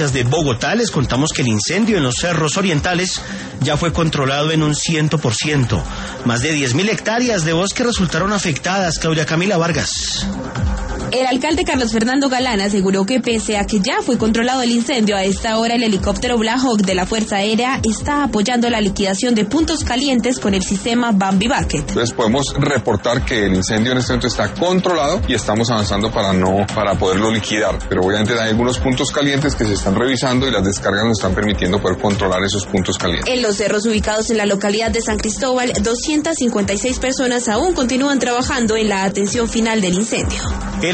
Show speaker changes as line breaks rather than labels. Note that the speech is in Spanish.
de Bogotá les contamos que el incendio en los cerros orientales ya fue controlado en un 100%. Más de 10.000 hectáreas de bosque resultaron afectadas. Claudia Camila Vargas.
El alcalde Carlos Fernando Galán aseguró que pese a que ya fue controlado el incendio, a esta hora el helicóptero Black Hawk de la Fuerza Aérea está apoyando la liquidación de puntos calientes con el sistema Bambi Bucket.
Entonces podemos reportar que el incendio en este momento está controlado y estamos avanzando para poderlo liquidar. Pero obviamente hay algunos puntos calientes que se están revisando y las descargas nos están permitiendo poder controlar esos puntos calientes.
En los cerros ubicados en la localidad de San Cristóbal, 256 personas aún continúan trabajando en la atención final del incendio.